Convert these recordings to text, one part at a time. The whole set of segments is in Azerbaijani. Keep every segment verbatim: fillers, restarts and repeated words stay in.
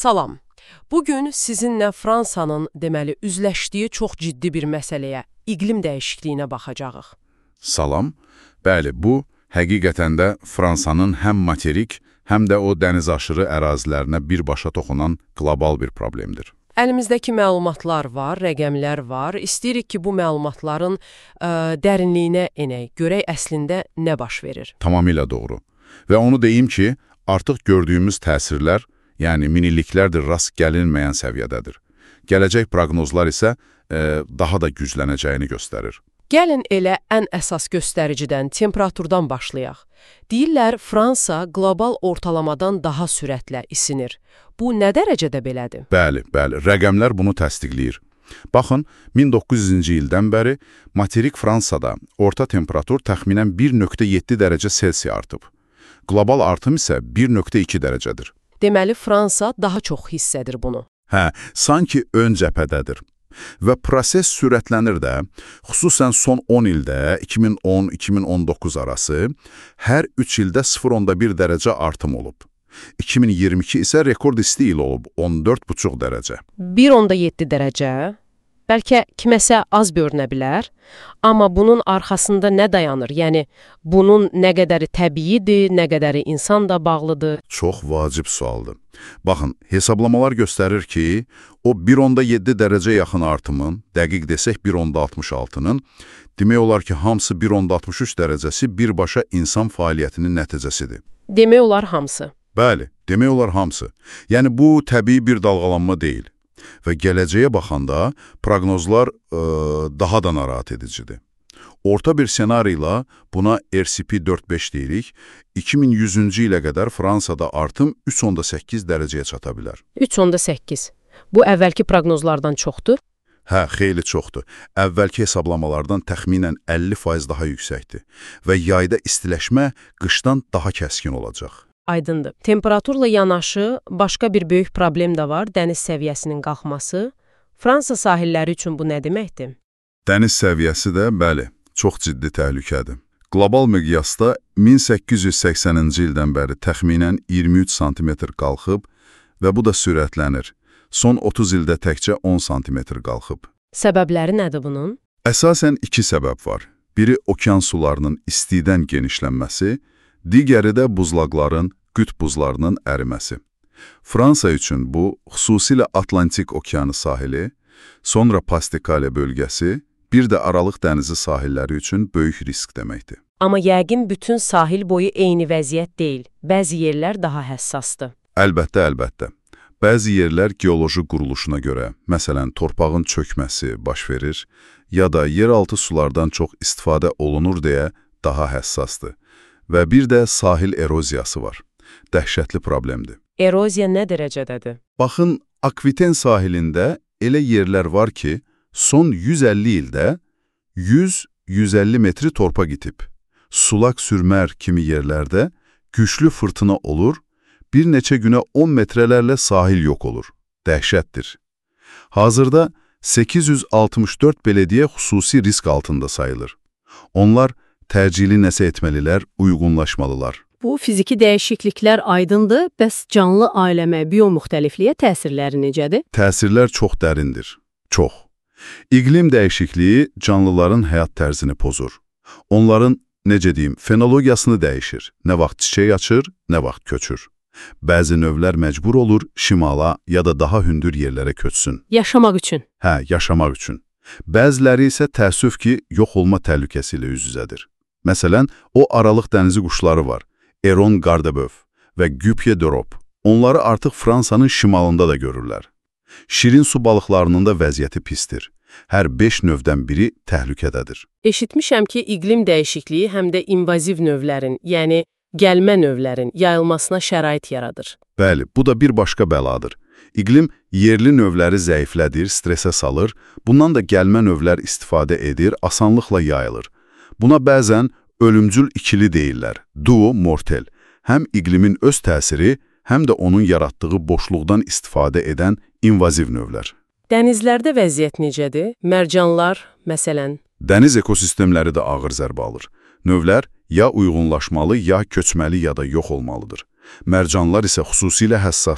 Salam. Bugün sizinlə Fransanın deməli üzləşdiyi çox ciddi bir məsələyə, iqlim dəyişikliyinə baxacağıq. Salam. Bəli, bu həqiqətən də Fransanın həm materik, həm də o dənizaşırı ərazilərinə birbaşa toxunan qlobal bir problemdir. Əlimizdəki məlumatlar var, rəqəmlər var. İstəyirik ki, bu məlumatların ə, dərinliyinə enək, görək əslində nə baş verir. Tamamilə doğru. Və onu deyim ki, artıq gördüyümüz təsirlər, yəni minilliklərdir rast gəlinməyən səviyyədədir. Gələcək proqnozlar isə e, daha da güclənəcəyini göstərir. Gəlin elə ən əsas göstəricidən, temperaturdan başlayaq. Deyirlər, Fransa qlobal ortalamadan daha sürətlə isinir. Bu nə dərəcədə belədir? Bəli, bəli, rəqəmlər bunu təsdiqləyir. Baxın, min doqquz yüzüncü ildən bəri materik Fransada orta temperatur təxminən bir nöqtə yeddi dərəcə Selsiya artıb. Qlobal artım isə bir nöqtə iki dərəcədir. Deməli, Fransa daha çox hiss edir bunu. Hə, sanki ön cəbhədədir. Və proses sürətlənir də, xüsusən son on ildə, iki min on - iki min on doqquz arası, hər üç ildə sıfır nöqtə bir dərəcə artım olub. iki min iyirmi iki isə rekord isti il olub, on dörd nöqtə beş dərəcə. bir nöqtə yeddi dərəcə, bəlkə kiməsə az görünə bilər, amma bunun arxasında nə dayanır? Yəni, bunun nə qədəri təbiidir, nə qədəri insanla bağlıdır? Çox vacib sualdır. Baxın, hesablamalar göstərir ki, o bir nöqtə yeddi dərəcə yaxın artımın, dəqiq desək bir nöqtə altmış altının, demək olar ki, hamısı bir nöqtə altmış üç dərəcəsi birbaşa insan fəaliyyətinin nəticəsidir. Demək olar hamısı. Bəli, demək olar hamısı. Yəni, bu təbii bir dalğalanma deyil. Və gələcəyə baxanda proqnozlar ə, daha da narahat edicidir. Orta bir senariyla buna R C P dörd beş deyirik, iki min yüzüncü ilə qədər Fransada artım üç nöqtə səkkiz dərəcəyə çata bilər. üç nöqtə səkkiz. Bu əvvəlki proqnozlardan çoxdur? Hə, xeyli çoxdur. Əvvəlki hesablamalardan təxminən əlli faiz daha yüksəkdir və yayda istiləşmə qışdan daha kəskin olacaq. Aydındır. Temperaturla yanaşı başqa bir böyük problem də var, dəniz səviyyəsinin qalxması. Fransa sahilləri üçün bu nə deməkdir? Dəniz səviyyəsi də, bəli, çox ciddi təhlükədir. Qlobal miqyasda min səkkiz yüz səksəninci ildən bəri təxminən iyirmi üç santimetr qalxıb və bu da sürətlənir. Son otuz ildə təkcə on santimetr qalxıb. Səbəbləri nədir bunun? Əsasən iki səbəb var. Biri okean sularının istidən genişlənməsi, digəri də buzlaqların, qütb buzlarının əriməsi. Fransa üçün bu, xüsusilə Atlantik okeanı sahili, sonra Pas-de-Calais bölgəsi, bir də Aralıq dənizi sahilləri üçün böyük risk deməkdir. Amma yəqin bütün sahil boyu eyni vəziyyət deyil. Bəzi yerlər daha həssasdır. Əlbəttə, əlbəttə. Bəzi yerlər geoloji quruluşuna görə, məsələn, torpağın çökməsi baş verir, ya da yeraltı sulardan çox istifadə olunur deyə daha həssasdır. Və bir də sahil eroziyası var. Dəhşətli problemdir. Eroziya nə dərəcədədir? Baxın, Akviten sahilində elə yerlər var ki, son yüz əlli ildə yüz - yüz əlli metri torpaq itib. Sulak sürmər kimi yerlərdə güclü fırtına olur, bir neçə günə on metrələrlə sahil yox olur. Dəhşətdir. Hazırda səkkiz yüz altmış dörd belediyə xüsusi risk altında sayılır. Onlar təcili nəsə etməlilər, uyğunlaşmalılar. Bu fiziki dəyişikliklər aydındır, bəs canlı aləmə, biomüxtəlifliyə təsirləri necədir? Təsirlər çox dərindir. Çox. İqlim dəyişikliyi canlıların həyat tərzini pozur. Onların, necə deyim, fenologiyasını dəyişir. Nə vaxt çiçək açır, nə vaxt köçür. Bəzi növlər məcbur olur şimala ya da daha hündür yerlərə köçsün. Yaşamaq üçün. Hə, yaşamaq üçün. Bəziləri isə təəssüf ki, yox olma təhlükəsi ilə üz-üzədir. Məsələn, o Aralıq dənizi quşları var. Eron Gardeböv və Güpye d'Europe. Onları artıq Fransanın şimalında da görürlər. Şirin su balıqlarının da vəziyyəti pistir. Hər beş növdən biri təhlükədədir. Eşitmişəm ki, iqlim dəyişikliyi həm də invaziv növlərin, yəni gəlmə növlərin yayılmasına şərait yaradır. Bəli, bu da bir başqa bəladır. İqlim yerli növləri zəiflədir, stresə salır, bundan da gəlmə növlər istifadə edir, asanlıqla yayılır. Buna bəzən ölümcül ikili deyirlər, duo mortel. Həm iqlimin öz təsiri, həm də onun yaratdığı boşluqdan istifadə edən invaziv növlər. Dənizlərdə vəziyyət necədir? Mərcanlar, məsələn. Dəniz ekosistemləri də ağır zərbə alır. Növlər ya uyğunlaşmalı, ya köçməli, ya da yox olmalıdır. Mərcanlar isə xüsusilə həssasdır.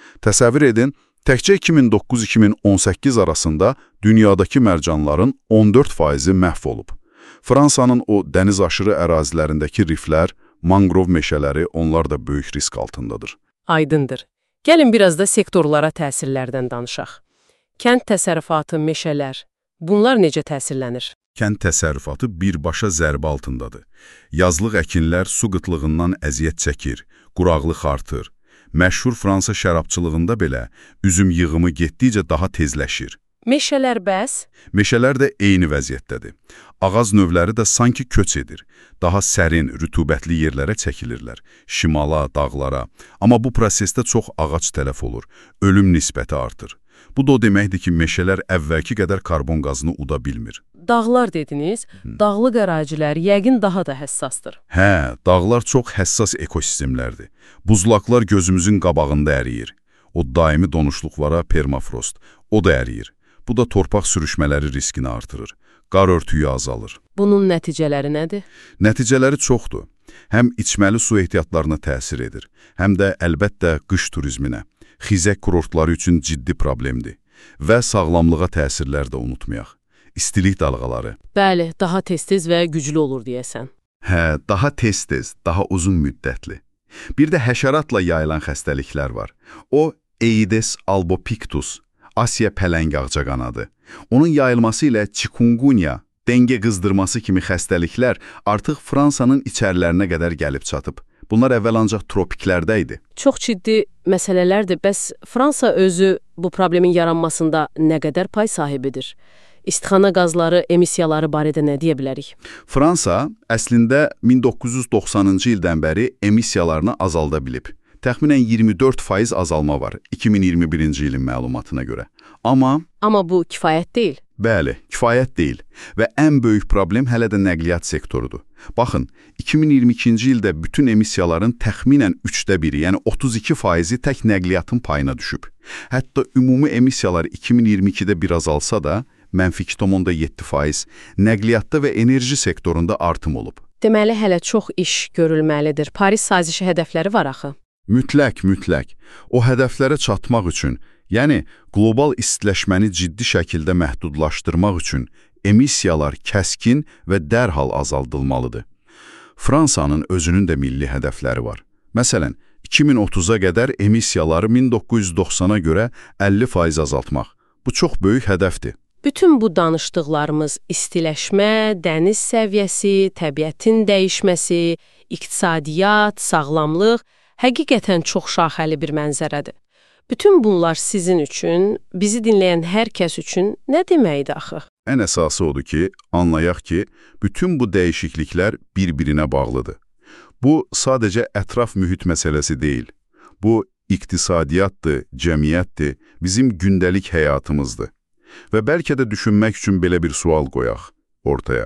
Təsəvvür edin, təkcə iki min doqquz iki min on səkkiz arasında dünyadakı mərcanların on dörd faizi məhv olub. Fransanın o dəniz aşırı ərazilərindəki riflər, mangrov meşələri, onlar da böyük risk altındadır. Aydındır. Gəlin biraz da sektorlara təsirlərdən danışaq. Kənd təsərrüfatı, meşələr, bunlar necə təsirlənir? Kənd təsərrüfatı birbaşa zərbə altındadır. Yazlıq əkinlər su qıtlığından əziyyət çəkir, quraqlıq artır. Məşhur Fransa şərabçılığında belə üzüm yığımı getdikcə daha tezləşir. Meşələr bəs? Meşələr də eyni vəziyyətdədir. Ağac növləri də sanki köç edir. Daha sərin, rütubətli yerlərə çəkilirlər. Şimala, dağlara. Amma bu prosesdə çox ağac tələf olur. Ölüm nisbəti artır. Bu da o deməkdir ki, meşələr əvvəlki qədər karbon qazını uda bilmir. Dağlar dediniz, dağlıq ərazilər yəqin daha da həssasdır. Hə, dağlar çox həssas ekosistemlərdir. Buzlaqlar gözümüzün qabağında əriyir. O daimi donuşluqlara permafrost, o da əriyir. Bu da torpaq sürüşmələri riskini artırır. Qar örtüyü azalır. Bunun nəticələri nədir? Nəticələri çoxdur. Həm içməli su ehtiyatlarına təsir edir, həm də əlbəttə qış turizminə. Xizək kurortları üçün ciddi problemdir. Və sağlamlığa təsirlər də unutmayaq. İstilik dalğaları. Bəli, daha tez-tez və güclü olur deyəsən. Hə, daha tez-tez, daha uzun müddətli. Bir də həşəratla yayılan xəstəliklər var. O, Aedes albopictus, Asiya pələng ağcaqanadı. Onun yayılması ilə chikungunya, dengə qızdırması kimi xəstəliklər artıq Fransanın içərilərinə qədər gəlib çatıb. Bunlar əvvəl ancaq tropiklərdə idi. Çox ciddi məsələlərdir. Bəs Fransa özü bu problemin yaranmasında nə qədər pay sahibidir? İstixana qazları, emissiyaları barədə nə deyə bilərik? Fransa əslində min doqquz yüz doxsanıncı ildən bəri emissiyalarını azalda bilib. Təxminən iyirmi dörd faiz azalma var iki min iyirmi birinci ilin məlumatına görə. Amma... Amma bu kifayət deyil. Bəli, kifayət deyil və ən böyük problem hələ də nəqliyyat sektorudur. Baxın, iki min iyirmi ikinci ildə bütün emissiyaların təxminən üçdə biri, yəni otuz iki faizi tək nəqliyyatın payına düşüb. Hətta ümumi emissiyalar iki min iyirmi ikidə bir azalsa da, mənfi iki nöqtə yeddi faiz nəqliyyatda və enerji sektorunda artım olub. Deməli, hələ çox iş görülməlidir. Paris sazişi hədəfləri var axı. Mütləq, mütləq. O hədəflərə çatmaq üçün, yəni qlobal istiləşməni ciddi şəkildə məhdudlaşdırmaq üçün emissiyalar kəskin və dərhal azaldılmalıdır. Fransanın özünün də milli hədəfləri var. Məsələn, iki min otuz'a qədər emissiyaları min doqquz yüz doxsana görə əlli faiz azaltmaq. Bu çox böyük hədəfdir. Bütün bu danışdıqlarımız istiləşmə, dəniz səviyyəsi, təbiətin dəyişməsi, iqtisadiyyat, sağlamlıq həqiqətən çox şaxəli bir mənzərədir. Bütün bunlar sizin üçün, bizi dinləyən hər kəs üçün nə deməkdir axı? Ən əsası odur ki, anlayaq ki, bütün bu dəyişikliklər bir-birinə bağlıdır. Bu, sadəcə ətraf mühit məsələsi deyil. Bu, iqtisadiyyatdır, cəmiyyətdir, bizim gündəlik həyatımızdır. Və bəlkə də düşünmək üçün belə bir sual qoyaq ortaya.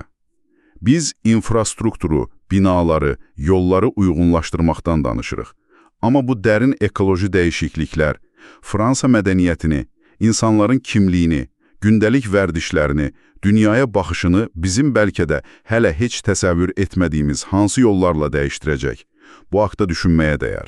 Biz infrastrukturu, binaları, yolları uyğunlaşdırmaqdan danışırıq. Amma bu dərin ekoloji dəyişikliklər, Fransa mədəniyyətini, insanların kimliyini, gündəlik vərdişlərini, dünyaya baxışını bizim bəlkə də hələ heç təsəvvür etmədiyimiz hansı yollarla dəyişdirəcək? Bu haqda düşünməyə dəyər.